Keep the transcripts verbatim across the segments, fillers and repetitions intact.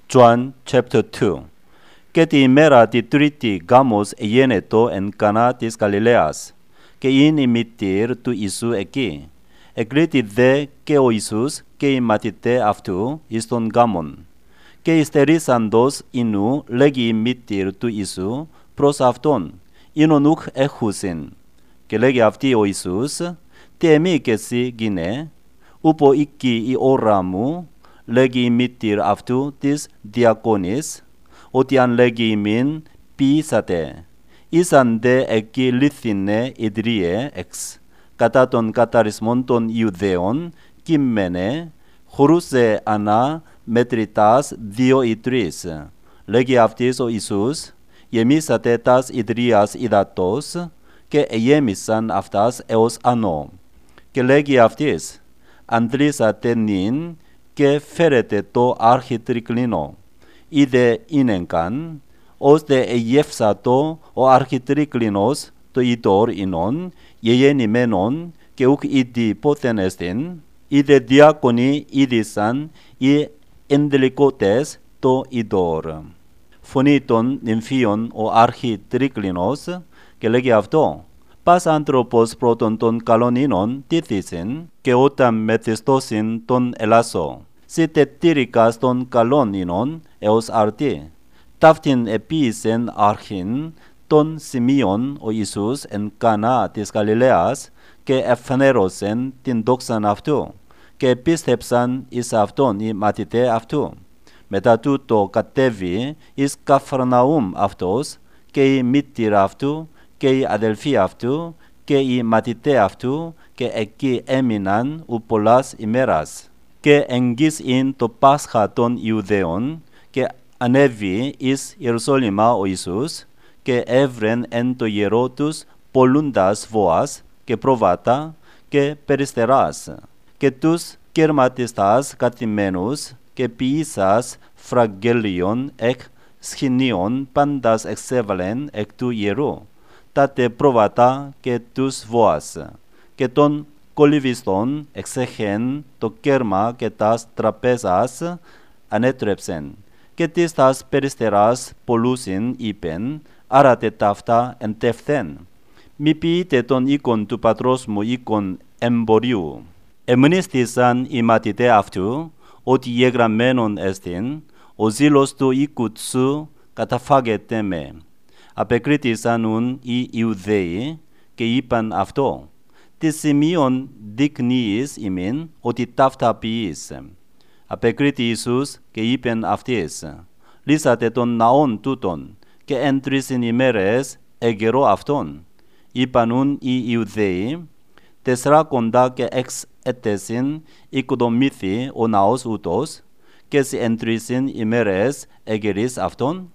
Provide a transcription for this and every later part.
John chapter two. Και τη ημέρα τη τρίτη γάμος εγένετο εν Κανά της Γαλιλαίας, και είναι η μητήρ του Ιησού εκεί. Εκλήθη δε και ο Ιησούς και οι μαθηταί αυτού εις τον γάμον. Και υστερήσαντος ίνου λέγει η μητήρ του Ιησού προς αυτόν, «Ίνον ουκ έχουσιν». Και λέγει αυτή ο Ιησούς, «Τι εμεί και εσύ γίνε, ούπο εκεί η ώρα μου», λέγει η μητήρ αυτού της διακόνης, «ότι αν λέγει ημίν ποιήσατε». Ήσαν δε εκεί λύθινε ιδρύε εξ, κατά των καταρισμών των Ιουδαίων, κείμενε, χωρούσε ανά μετρητάς δύο ή τρεις. Λέγει αυτής ο Ιησούς, γεμίσατε τας ιδρύας υδατός, και γέμισαν αυτάς έως ανώ. Και λέγει αυτής, αντλήσατε νυν, και φέρετε το αρχιτρικλίνο. Είδε ίνεκαν, ώστε εγεύσατο ο αρχιτρικλίνος το ητόρ ίνον, γεγεννημένον, και ουκ ήδη πόθεν εστιν, είδε διάκονοι είδησαν οι ενδελικότες το ητόρ. Φωνή των νυμφίων ο αρχιτρικλίνος, και λέγει αυτό, πας άνθρωπος πρώτον των καλών ίνων τίθησιν, και όταν μεθυστώσιν τον ελάσσο. Σι τετήρικας των καλών ίνων έως αρτή. Ταύτην επίησεν αρχήν των σημείων ο Ιησούς εν Κανά της Γαλιλαίας, και εφανέρωσεν την δόξαν αυτού, και επίστεψαν εις αυτόν οι μαθηταί αυτού. Μετά τούτο κατέβη εις Καφαρναούμ αυτός, και η μήτηρ αυτού, και οι αδελφοί αυτού, και οι μαθηταί αυτού, και εκεί έμειναν ου πολλάς ημέρας. Και εγγύς ειν το Πάσχα των Ιουδαίων, και ανέβη εις Ιερουσαλήμα ο Ιησούς, και έβρεν εν το ιερό τους πολλούντας βόας, και προβάτα, και περιστεράς, και τους κερματιστάς καθημένους, και ποιήσας φραγγέλιον εκ σχοινίων πάντας εξέβαλεν εκ του ιερού, τάτε προβάτα και τους βόας, και των κολυβιστών εξέχεν το κέρμα και τας τραπέζας ανέτρεψεν, και της τας περιστεράς πολλούσιν είπεν, άρατε ταύτα εν τεύθεν. Μη ποιείτε τον οίκον του πατρός μου οίκον εμπορίου. Εμνήστησαν οι μαθηταί αυτού, ότι γεγραμμένον εστιν, ο ζήλος του οίκου σου καταφάγεται με. Απεκρίτησαν ουν οι Ιουδαίοι, και είπαν αυτό, τι σημείων δεικνύεις ημίν, ότι ταύτα ποιείς. Απεκρίτη Ιησούς, και είπεν αυτής, λύσατε τον ναόν τούτον, και εν τρεις ημέρες εγερώ αυτόν. Είπαν ουν οι Ιουδαίοι, τεσσαράκοντα και εξ ετέσιν οικοδομήθη ο ναός ούτως, και σε εν τρεις ημέρες εγερείς αυτόν.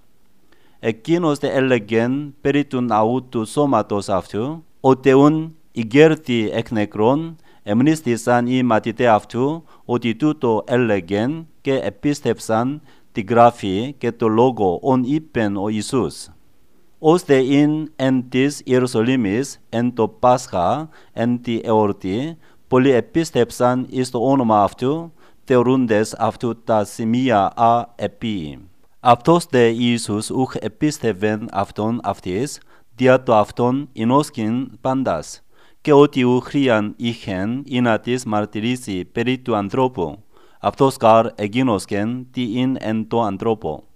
Εκείνος δε έλεγεν περί του ναού του σώματος αυτού, ότι ουν ηγέρθη εκ νεκρών, εμνήστησαν οι μαθηταί αυτού, ότι τούτο έλεγεν, και επίστεψαν τη γράφη και το λόγο ον είπεν ο Ιησούς. Ώστε ειν εν της Ιερουσαλήμης εν το Πάσχα εν τη εορτή, πολλοί επίστεψαν εις το όνομα αυτού, θεωρούντες αυτού τα σημεία α επί. Αυτός δε Ιησούς ουκ επίστευεν αυτόν αυτής, δια το αυτόν εινώσκην πάντας, και ότι ου χρείαν είχεν εινά της μαρτυρήσει περί του ανθρώπου, αυτός γαρ εγίνωσκεν τι ειν εν το ανθρώπο.